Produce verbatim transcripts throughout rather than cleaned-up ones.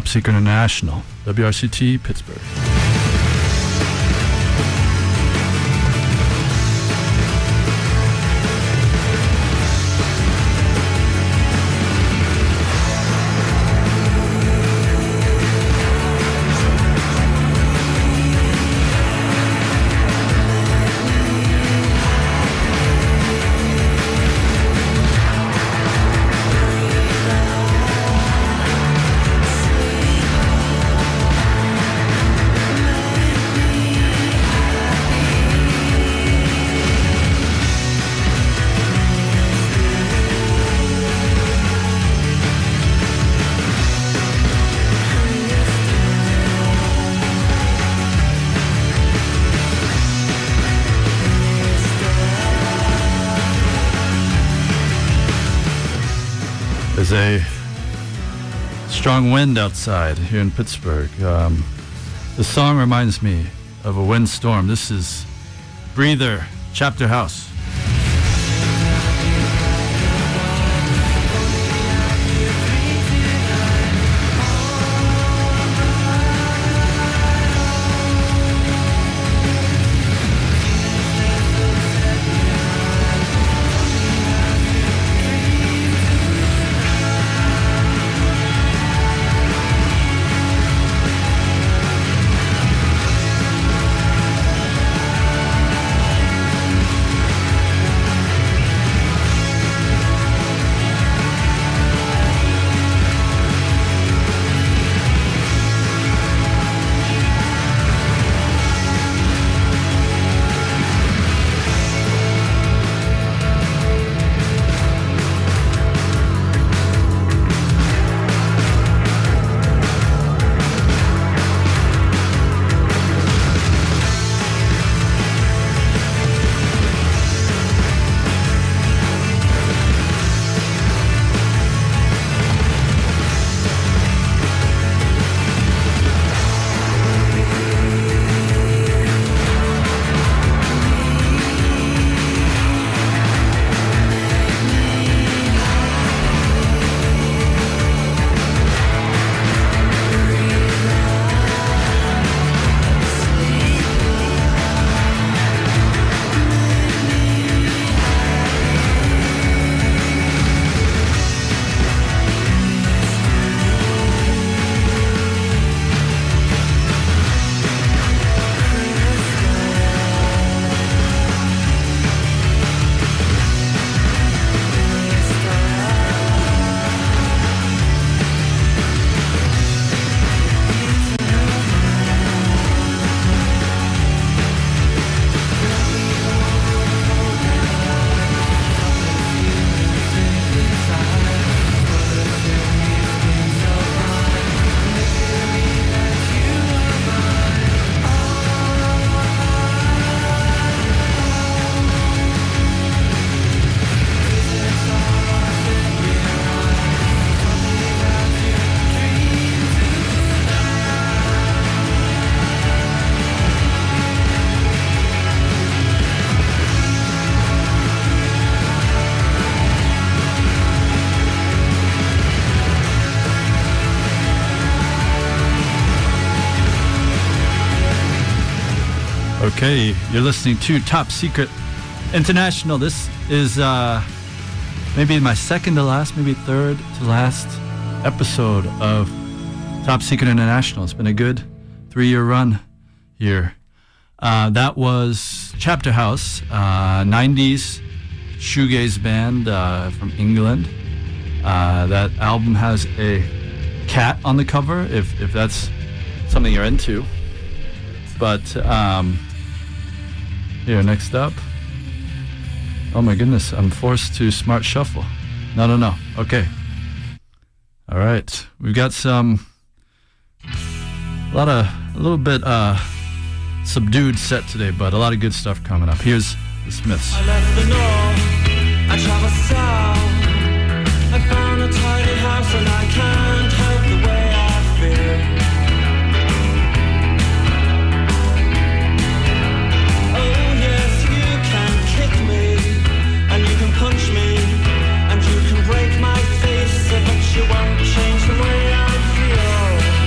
Top Secret International, W R C T, Pittsburgh. There's a strong wind outside here in Pittsburgh. Um, the song reminds me of a windstorm. This is Breather, Chapter House. Okay, you're listening to Top Secret International. This is uh, maybe my second to last, maybe third to last episode of Top Secret International. It's been a good three-year run here. Uh, that was Chapter House, uh, nineties shoegaze band uh, from England. Uh, that album has a cat on the cover, if if that's something you're into. But um, here, next up. Oh my goodness, I'm forced to smart shuffle. No, no, no. Okay. All right, we've got some a lot of a little bit uh, subdued set today, but a lot of good stuff coming up. Here's the Smiths. I left the north, I traveled south. I found a tiny house and I can't help the way I feel. Oh yes, you can kick me and you can punch me and you can break my face, but you won't change the way I feel.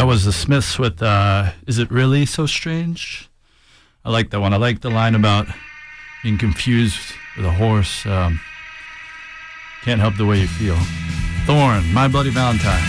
was the Smiths with uh, Is It Really So Strange? I like that one. I like the line about being confused with a horse. Um, can't help the way you feel. Thorn, My Bloody Valentine.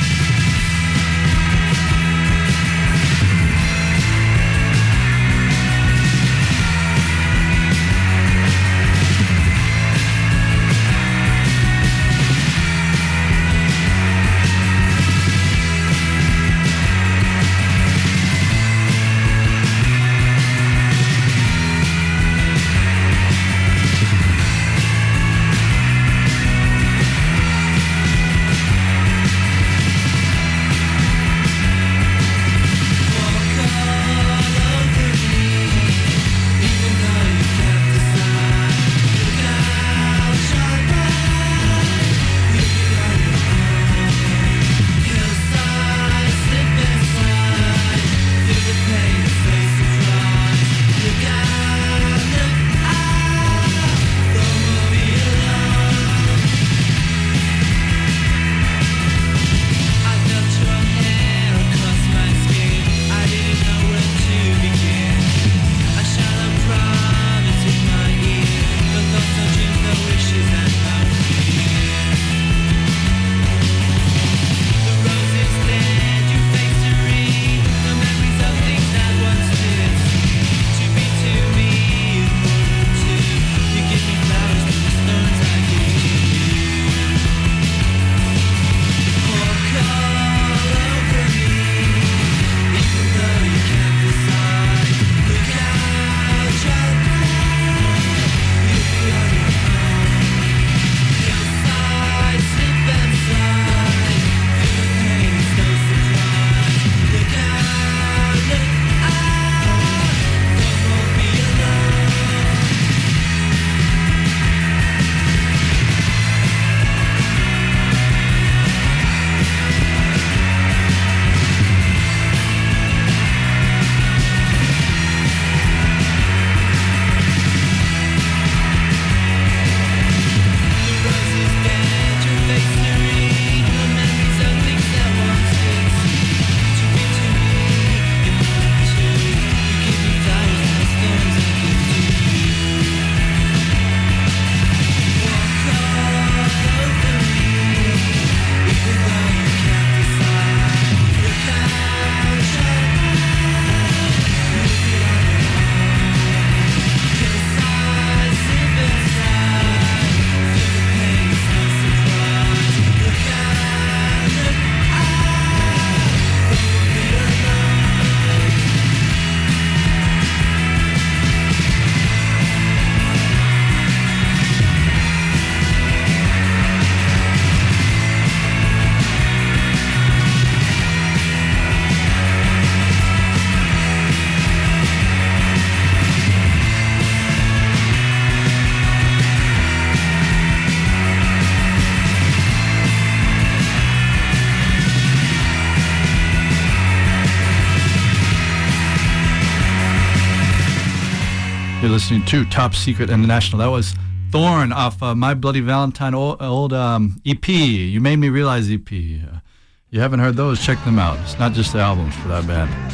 You're listening to Top Secret International. That was Thorn off uh, My Bloody Valentine, old, old um, E P. You Made Me Realize E P. Uh, you haven't heard those? Check them out. It's not just the albums for that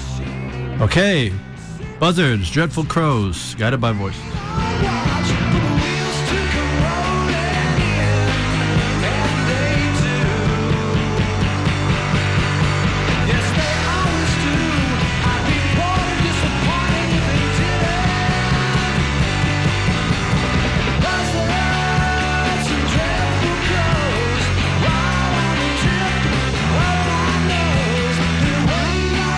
band. Okay, Buzzards, Dreadful Crows, Guided by Voices.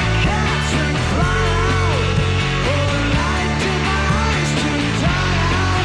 Fly out, for a light device to die out.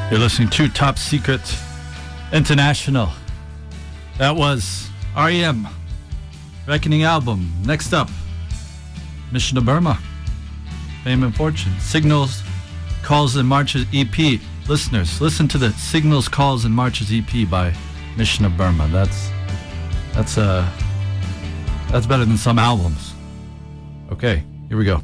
You're listening to Top Secret International. That was R E M, Reckoning album. Next up, Mission to Burma, Fame and Fortune, Signals, Calls and Marches E P. Listeners, listen to the Signals, Calls and Marches E P by Mission to Burma. That's that's uh that's better than some albums. Okay, here we go.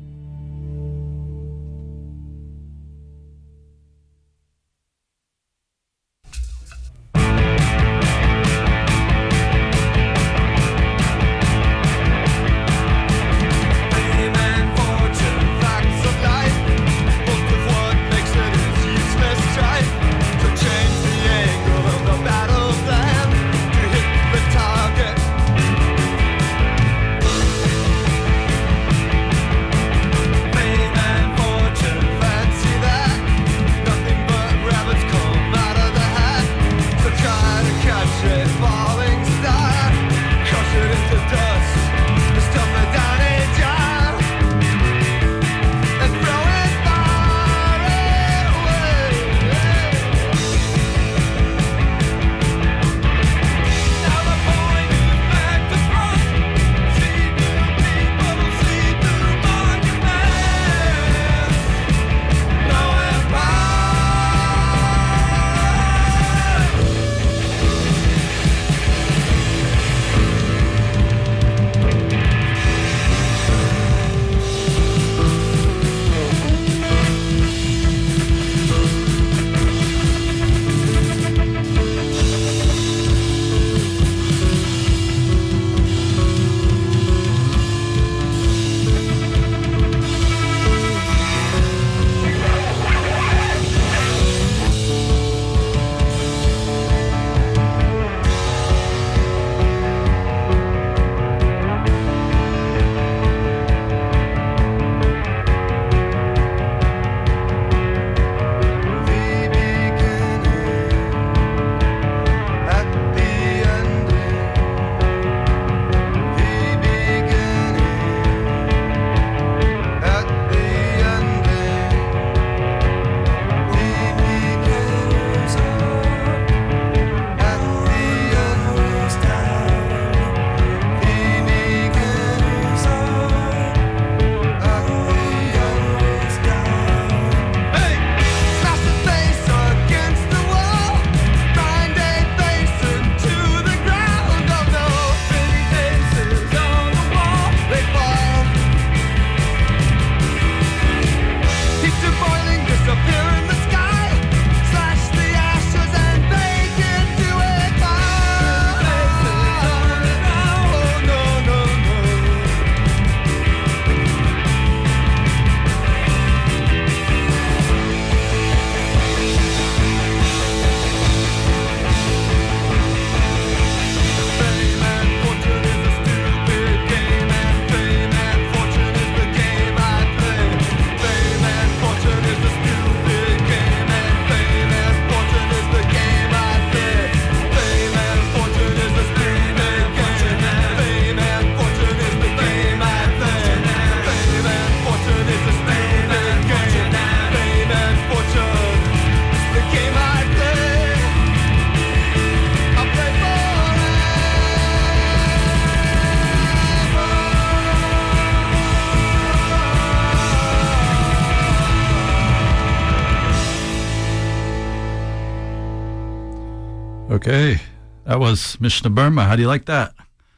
Okay, that was Mission to Burma. How do you like that?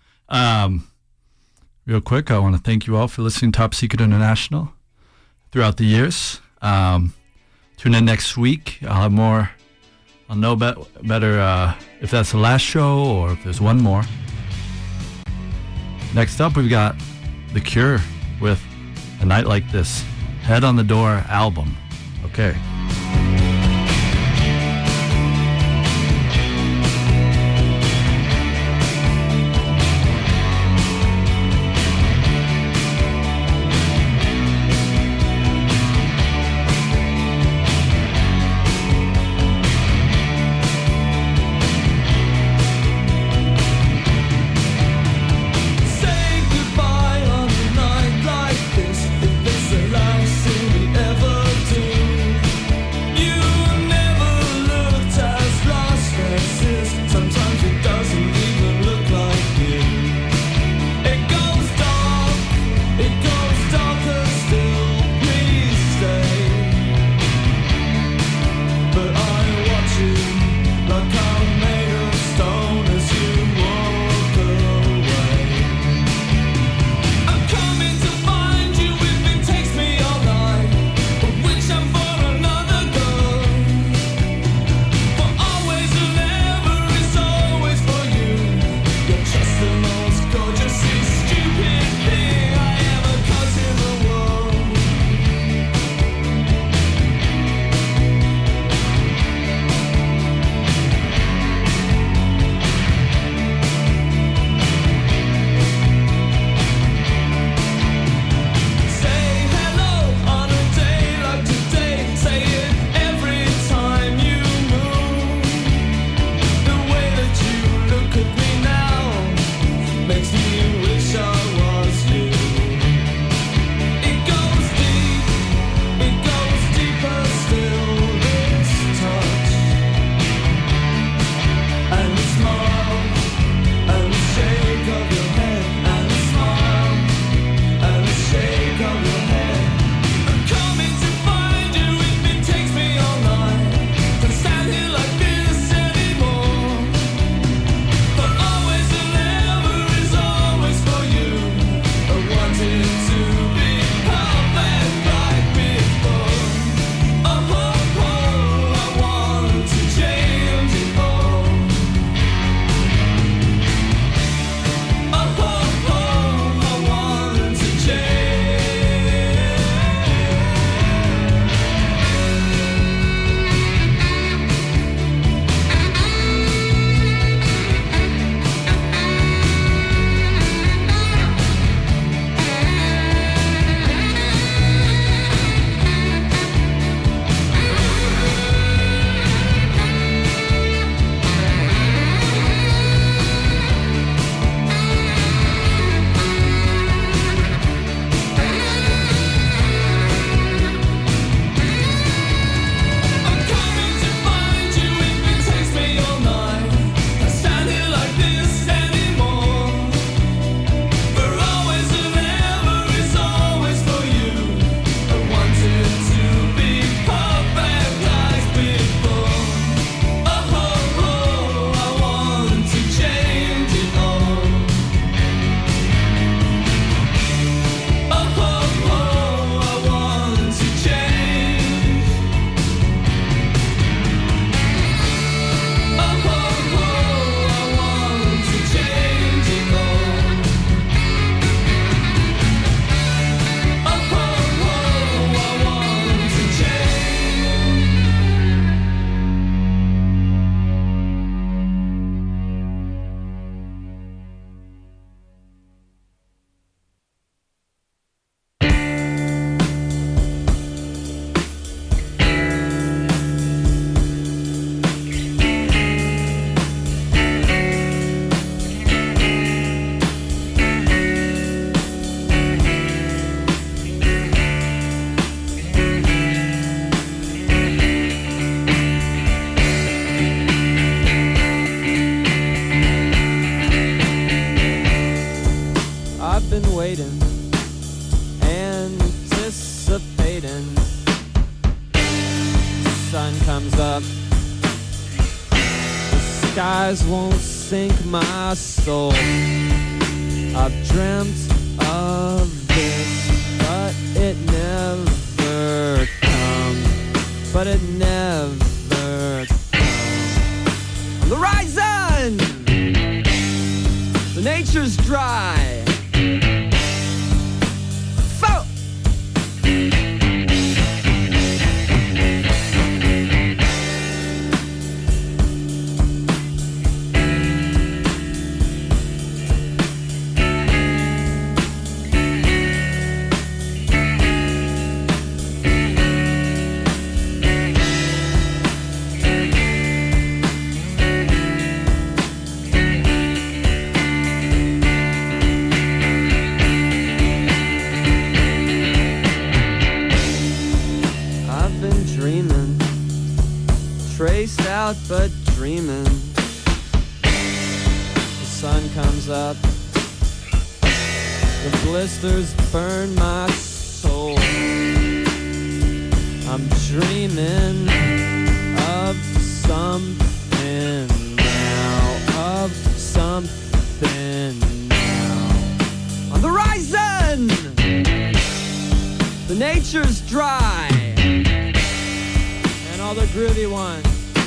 Um, real quick, I want to thank you all for listening to Top Secret International throughout the years. Um, tune in next week. I'll have more. I'll know be- better uh, if that's the last show or if there's one more. Next up, we've got The Cure with A Night Like This, Head on the Door album. Okay. If it's the last thing we ever do, comes up. The skies won't sink my soul. I've dreamt of this, but it never comes. But it never comes. On the horizon, the nature's dry. Fo- Traced out but dreaming. The sun comes up. The blisters burn my soul. I'm dreaming of something now. Of something now. On the horizon, the nature's dry. And all the groovy ones.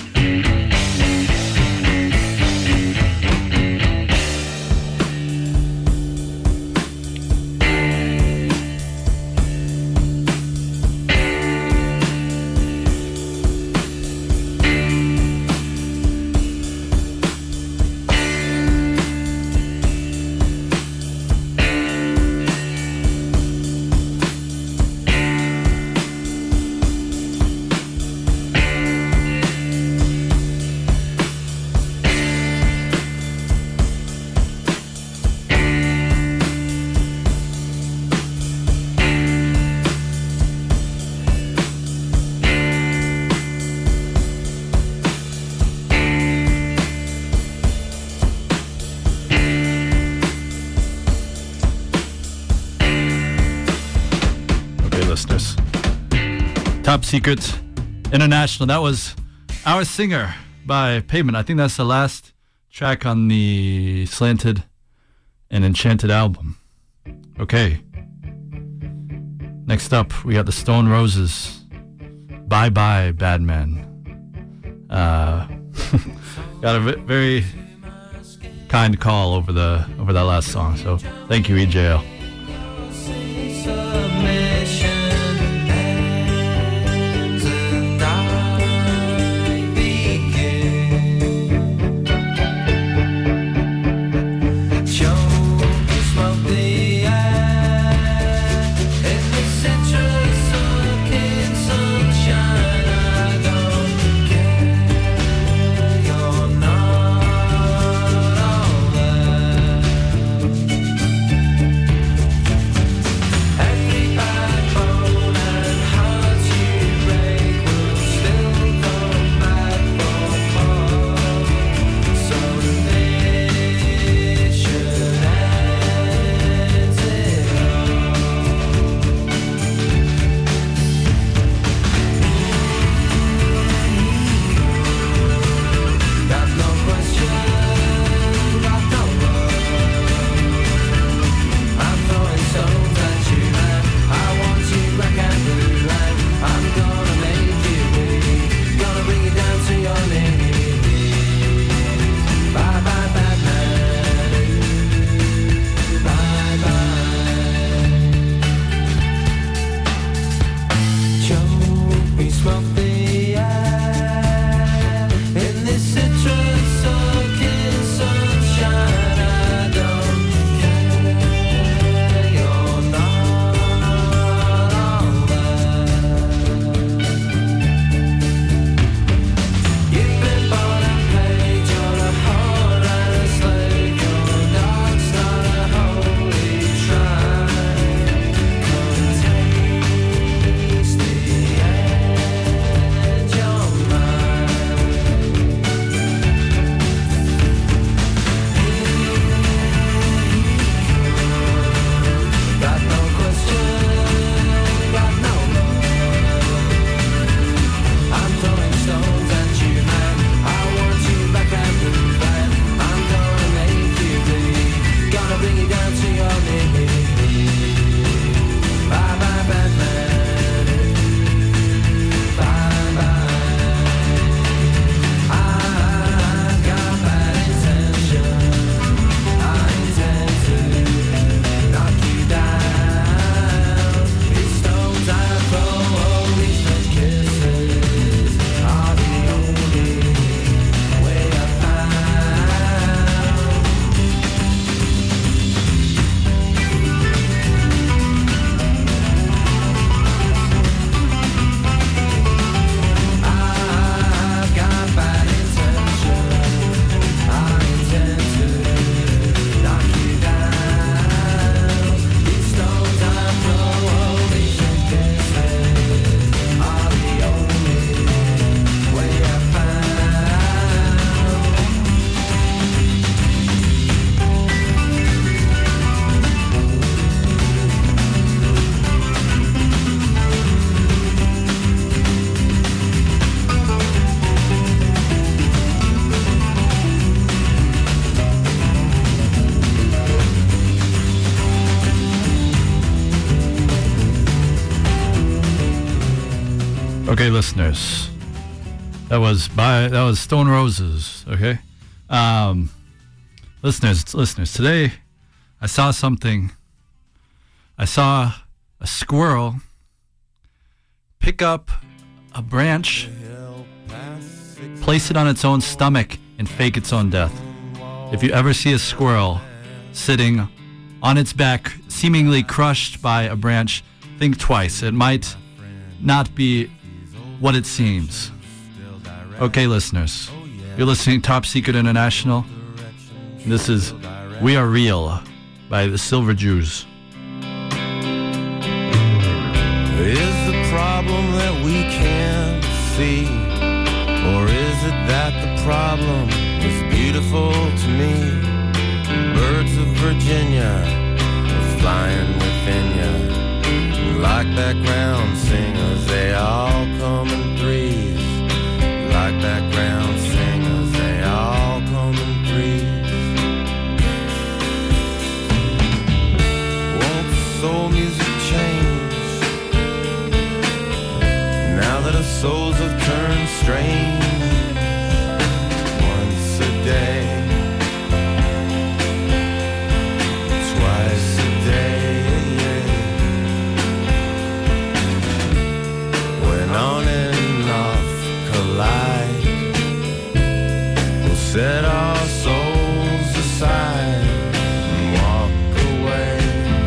Top Secret International. That was Our Singer by Pavement. I think that's the last track on the Slanted and Enchanted album. Okay. Next up, we got the Stone Roses. Bye Bye Bad Man. Uh, got a v- very kind call over the over that last song. So thank you, E J L. Okay, listeners, that was by that was Stone Roses. Okay, um, listeners, listeners. Today, I saw something. I saw a squirrel pick up a branch, place it on its own stomach, and fake its own death. If you ever see a squirrel sitting on its back, seemingly crushed by a branch, think twice. It might not be what it seems. Okay, listeners, you're listening to Top Secret International. This is We Are Real by the Silver Jews. Is the problem that we can't see? Or is it that the problem is beautiful to me? Birds of Virginia are flying within you. Like background singers, they all come in threes. Like background singers, they all come in threes. Won't soul music change now that our souls have turned strange? Once a day, twice a day, when on and off collide, we'll set our souls aside and walk away.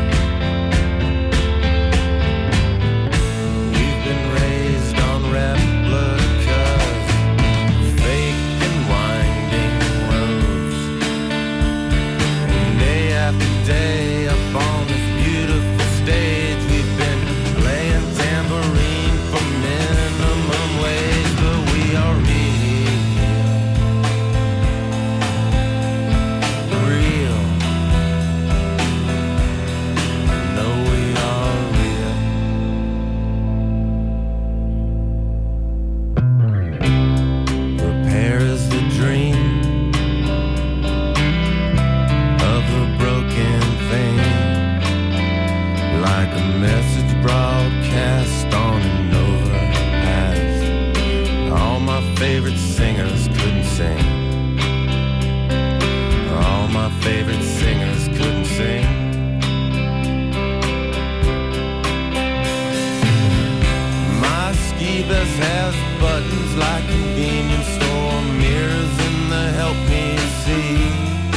We've been raised on replicas, fake and winding roads, and day after day up on this beautiful stage, we've been playing tambourine for minimum wage, but we are real, real. I know we are real. Repair is the dream of a broken thing, like a message broadcast on an overpass. All my favorite singers couldn't sing. All my favorite singers couldn't sing. My ski vest has buttons like convenience store mirrors in the help me see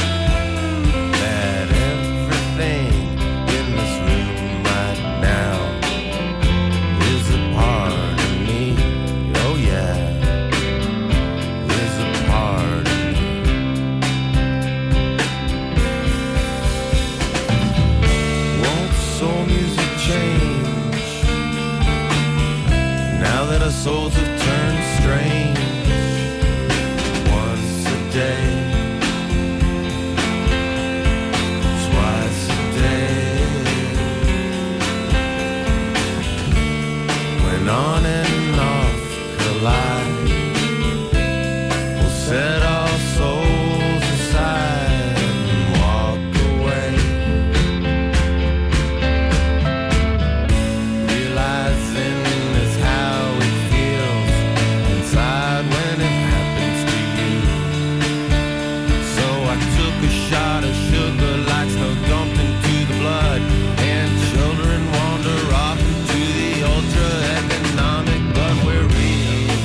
that everything in this room right now is a part of me. Oh yeah, is a part of me. Won't soul music change now that our souls have turned strange? Once a day, twice a day, when on and off collide, we'll set our souls aside and walk away, realizing is how it feels inside when it happens to you. So I took a shot of sugar like snow dumped into the blood, and children wander off into the ultra economic, but we're real.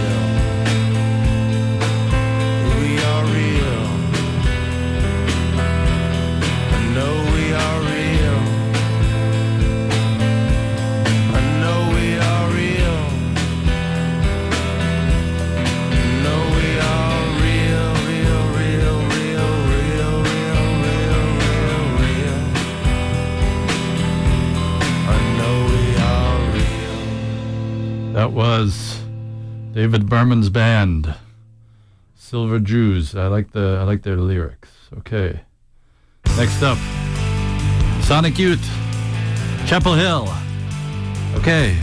We are real. I know we are real. I know we are real. I know we are real, real, real, real, real, real, real, real, real. I know we are real. That was David Berman's band, Silver Jews. I like the I like their lyrics. Okay. Next up, Sonic Youth, Chapel Hill. Okay.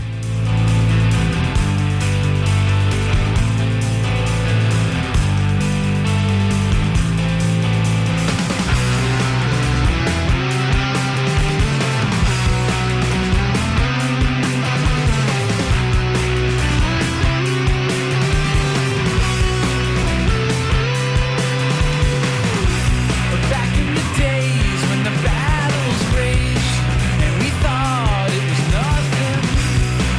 Thank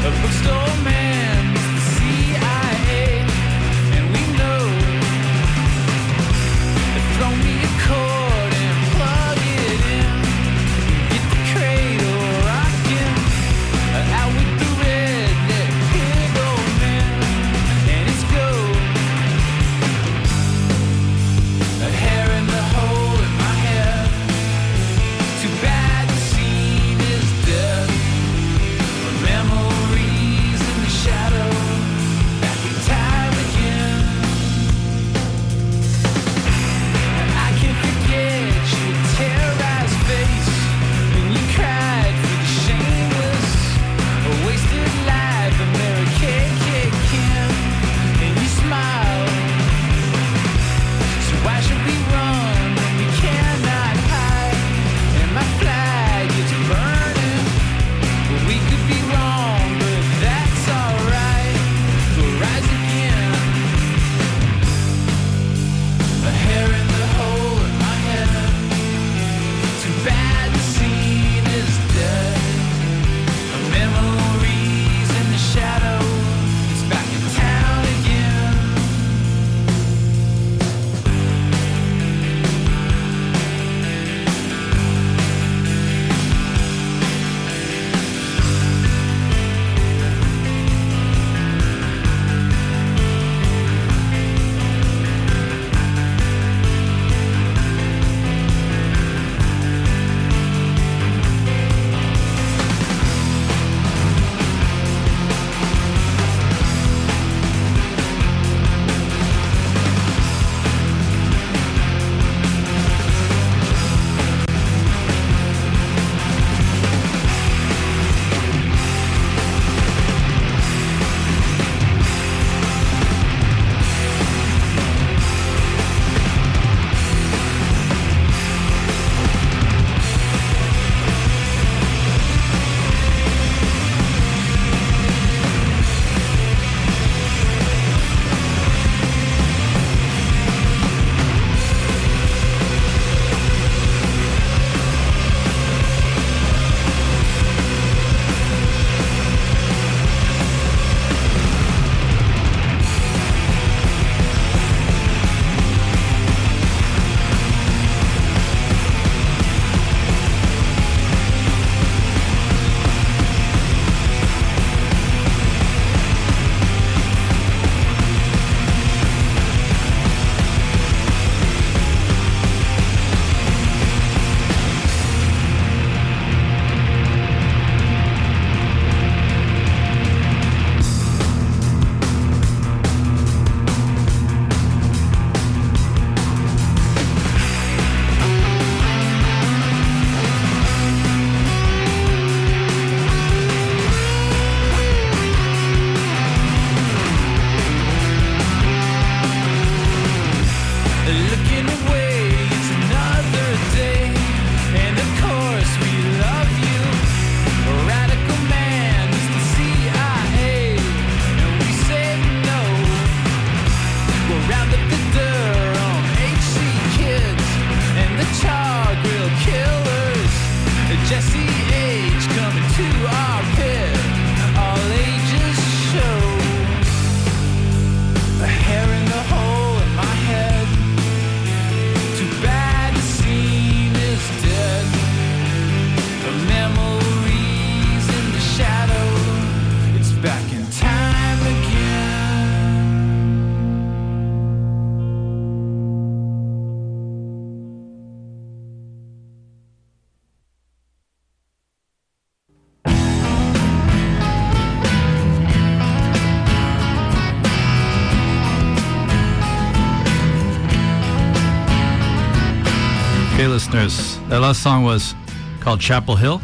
Okay, listeners, that last song was called Chapel Hill.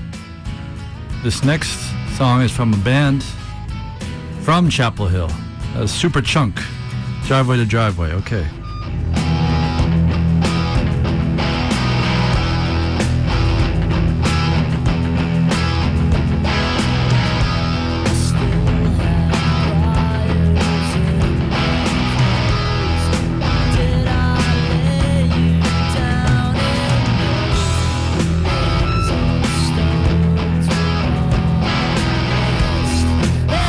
This next song is from a band from Chapel Hill, uh, Superchunk, Driveway to Driveway. Okay. They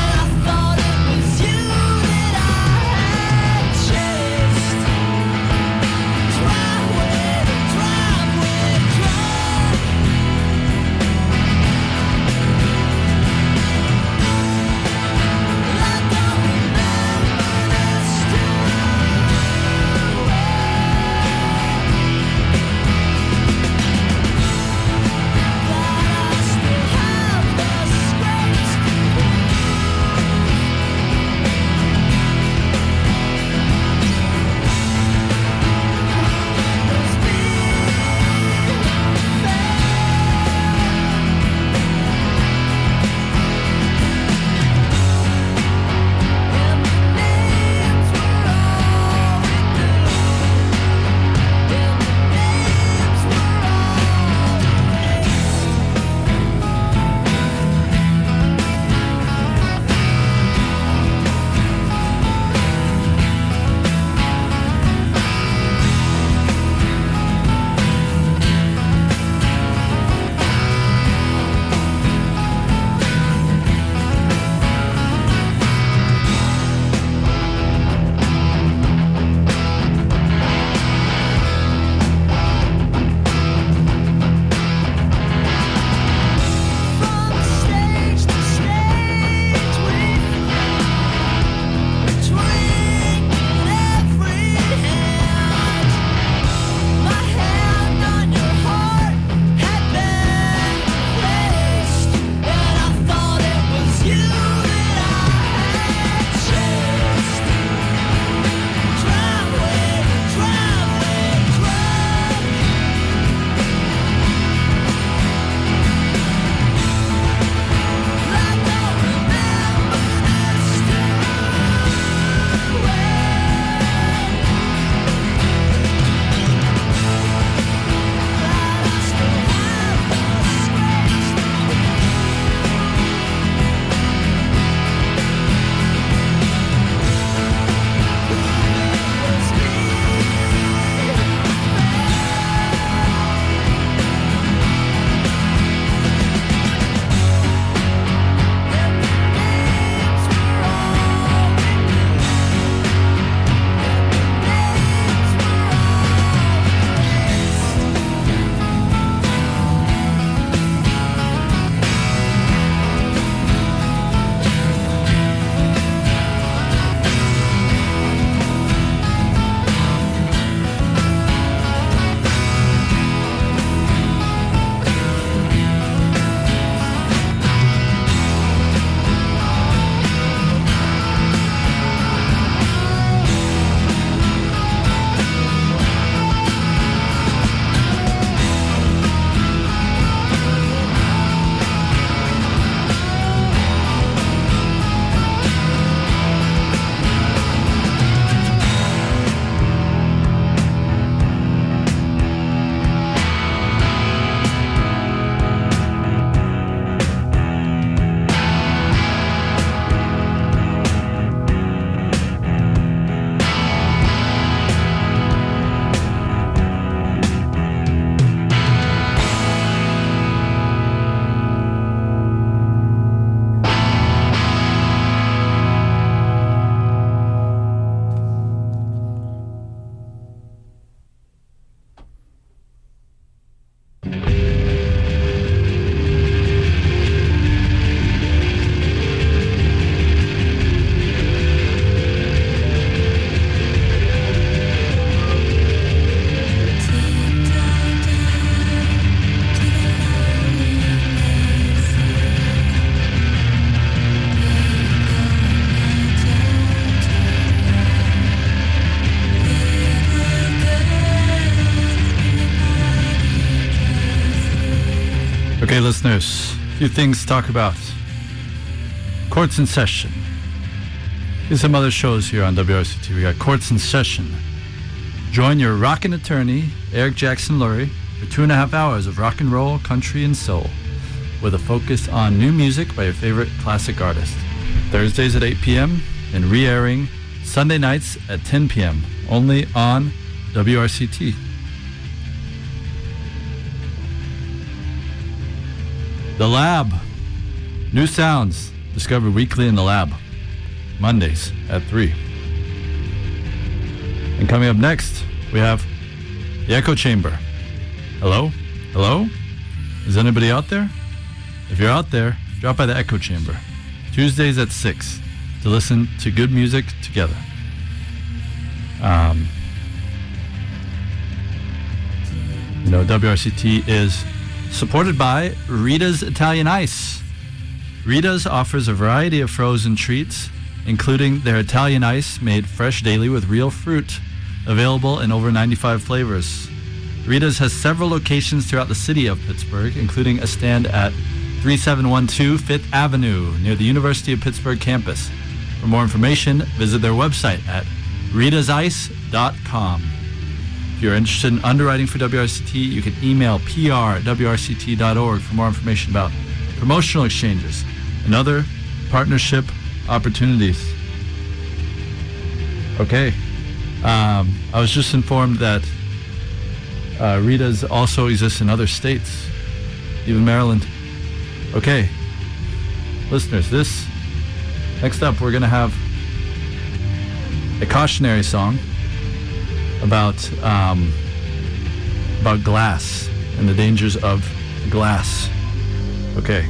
Okay, listeners, a few things to talk about. Courts in session. Here's some other shows here on W R C T. We got Courts in Session. Join your rockin' attorney, Eric Jackson Lurie, for two and a half hours of rock and roll, country, and soul, with a focus on new music by your favorite classic artist. Thursdays at eight p.m. and re-airing Sunday nights at ten p.m. only on W R C T. The Lab. New sounds discovered weekly in the Lab. Mondays at three. And coming up next, we have the Echo Chamber. Hello? Hello? Is anybody out there? If you're out there, drop by the Echo Chamber. Tuesdays at six to listen to good music together. Um, you know, W R C T is supported by Rita's Italian Ice. Rita's offers a variety of frozen treats, including their Italian Ice made fresh daily with real fruit, available in over ninety-five flavors. Rita's has several locations throughout the city of Pittsburgh, including a stand at thirty-seven twelve Fifth Avenue near the University of Pittsburgh campus. For more information, visit their website at ritas ice dot com. If you're interested in underwriting for W R C T, you can email p r at w r c t dot org for more information about promotional exchanges and other partnership opportunities. Okay. Um, I was just informed that uh, Rita's also exists in other states, even Maryland. Okay. Listeners, this, next up, we're going to have a cautionary song about um, about glass and the dangers of glass. Okay.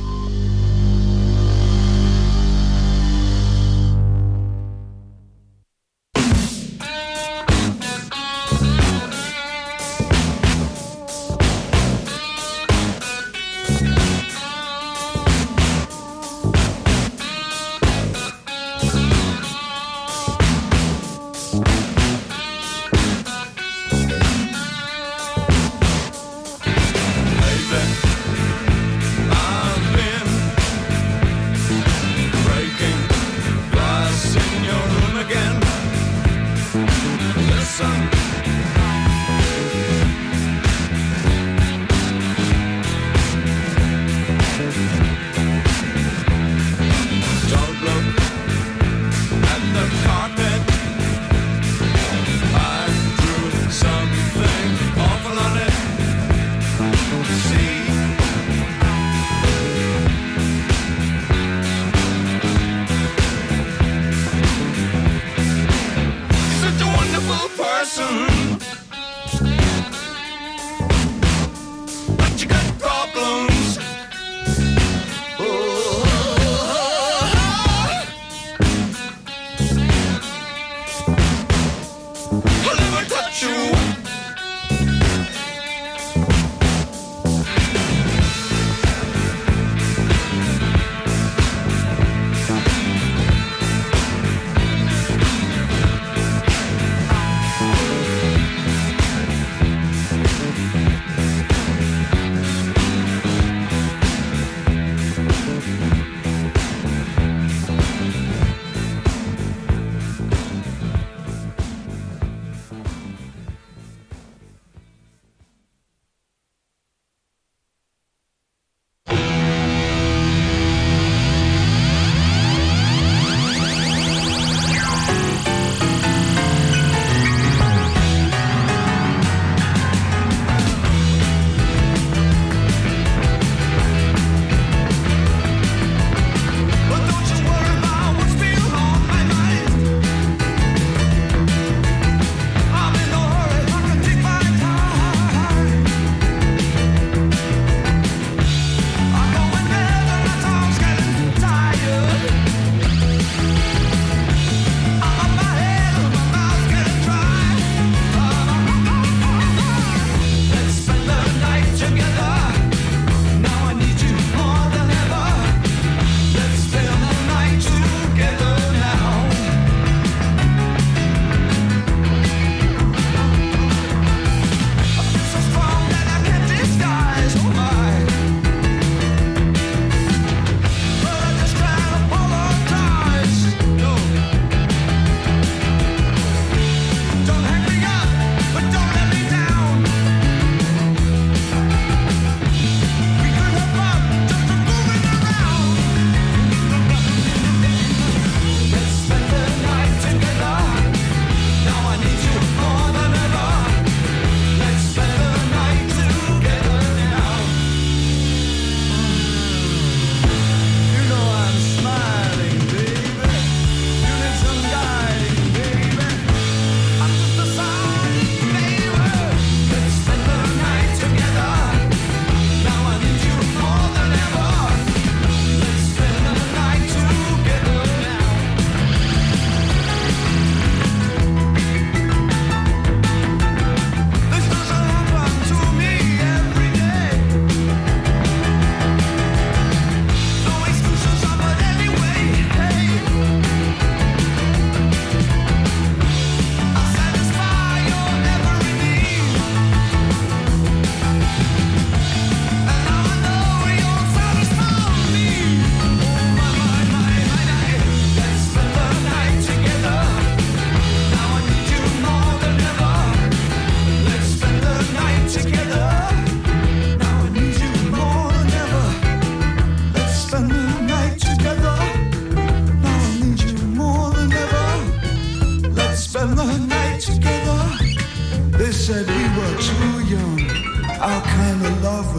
I've been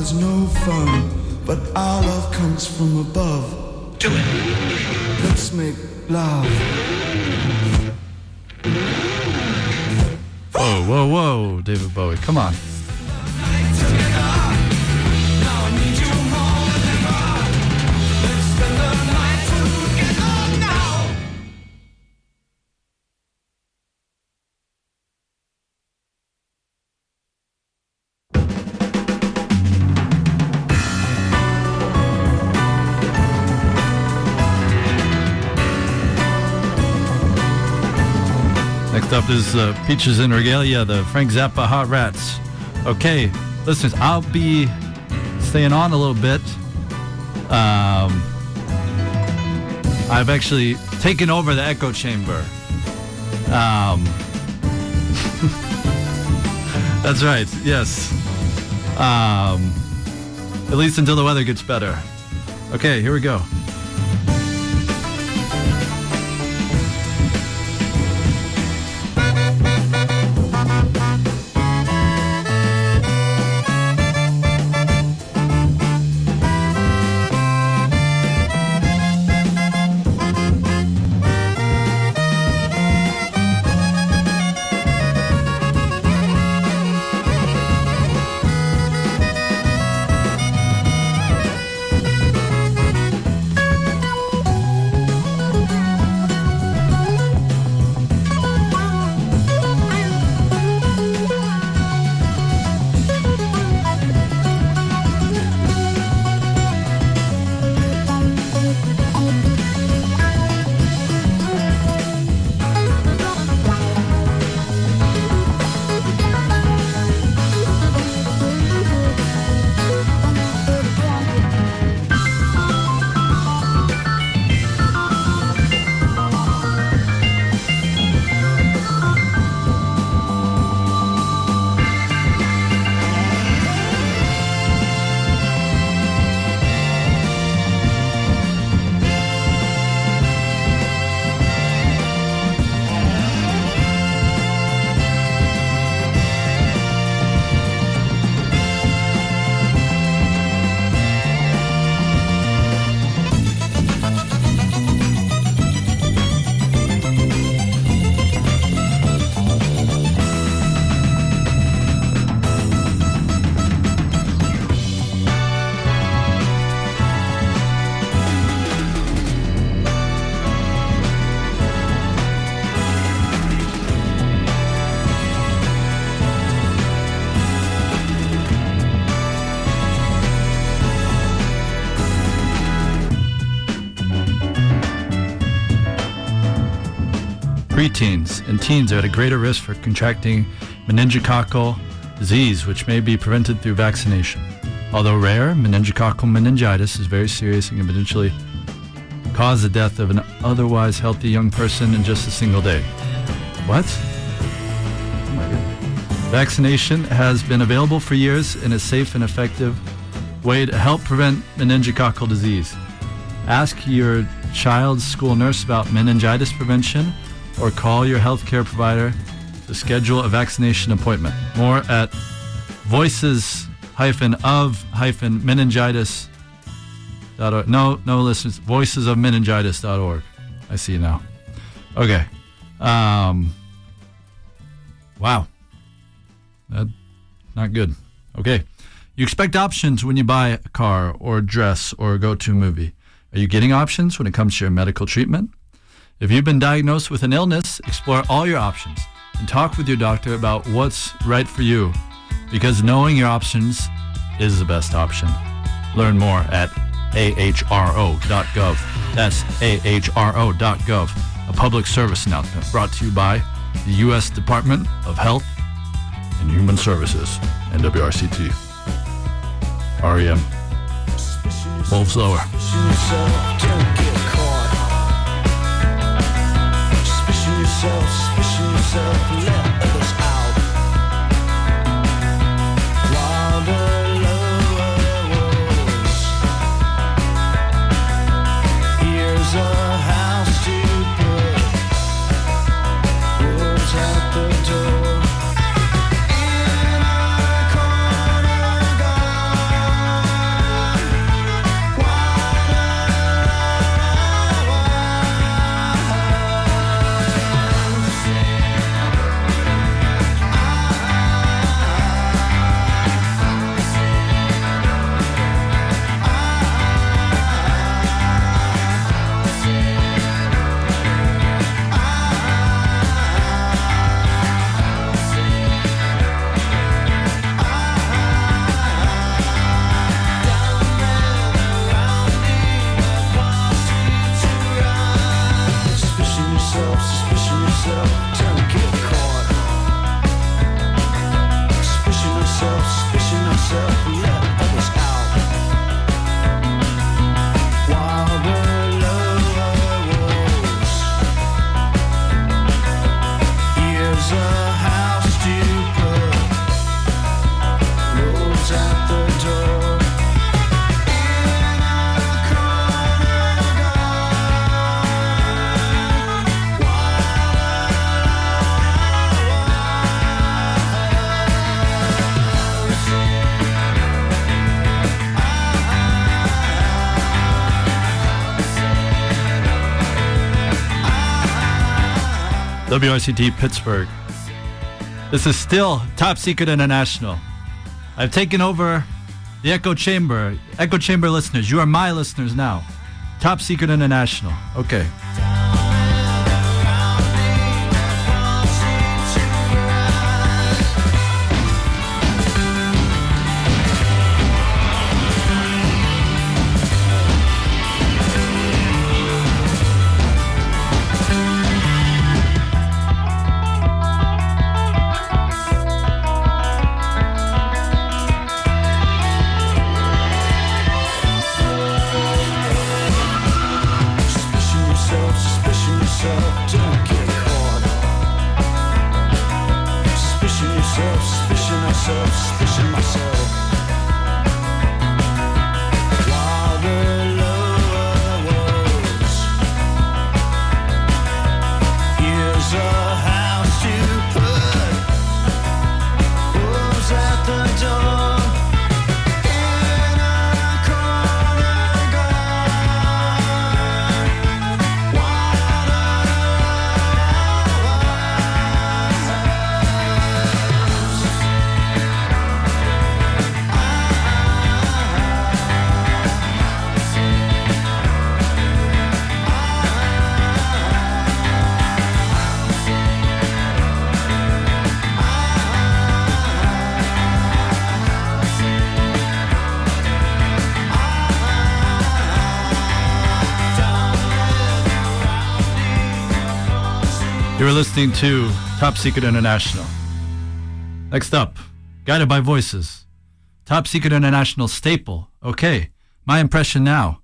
was no fun, but our love comes from above. Do it. Let's make love. Whoa, whoa, whoa, David Bowie, come on. Next up is uh, Peaches and Regalia, the Frank Zappa Hot Rats. Okay, listeners, I'll be staying on a little bit. Um, I've actually taken over the echo chamber. Um, that's right, yes. Um, at least until the weather gets better. Okay, here we go. Preteens and teens are at a greater risk for contracting meningococcal disease, which may be prevented through vaccination. Although rare, meningococcal meningitis is very serious and can potentially cause the death of an otherwise healthy young person in just a single day. What? Oh my goodness. Vaccination has been available for years and is a safe and effective way to help prevent meningococcal disease. Ask your child's school nurse about meningitis prevention or call your healthcare provider to schedule a vaccination appointment. More at voices of meningitis dot org. No, no, listeners. voices of meningitis dot org. I see now. Okay. Um, wow. That, not good. Okay. You expect options when you buy a car or a dress or go to a movie. Are you getting options when it comes to your medical treatment? If you've been diagnosed with an illness, explore all your options and talk with your doctor about what's right for you, because knowing your options is the best option. Learn more at A H R O dot gov. That's A H R O dot gov, a public service announcement brought to you by the U S Department of Health and Human Services, N W R C T. R E M. Wolves lower. Yourself, suspicion yourself, let others out. Wilder, lower walls. Here's a house to put wolves at the door. In a corner garden. yourself, suspicion yourself, don't get caught. Suspicion yourself, suspicion yourself, let others out. While the lower walls, here's a house to put wolves at the door. W I C T Pittsburgh. This is still Top Secret International. I've taken over the Echo Chamber. Echo Chamber listeners, you are my listeners now. Top Secret International. Okay. You're listening to Top Secret International. Next up, Guided by Voices. Top Secret International staple. Okay, my impression now.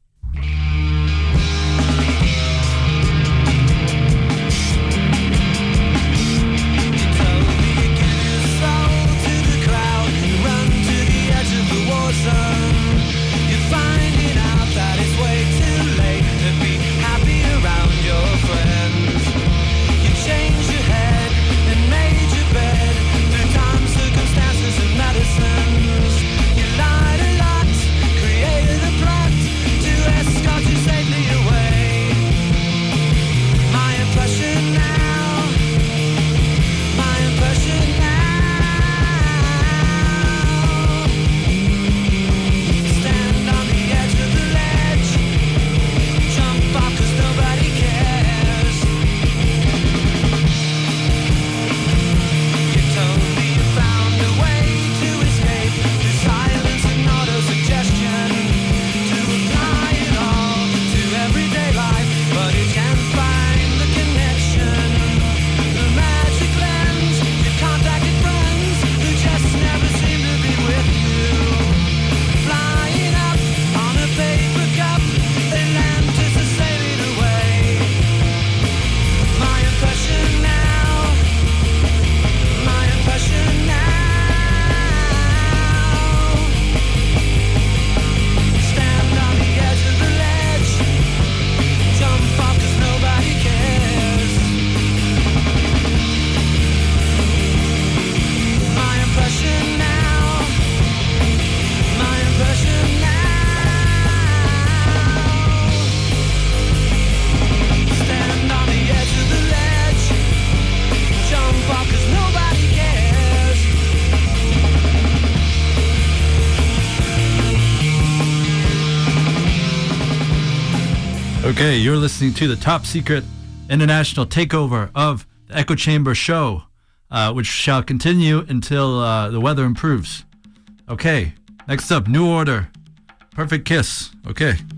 Okay, you're listening to the Top Secret International takeover of the Echo Chamber show, uh, which shall continue until uh, the weather improves. Okay, next up, New Order, Perfect Kiss. Okay.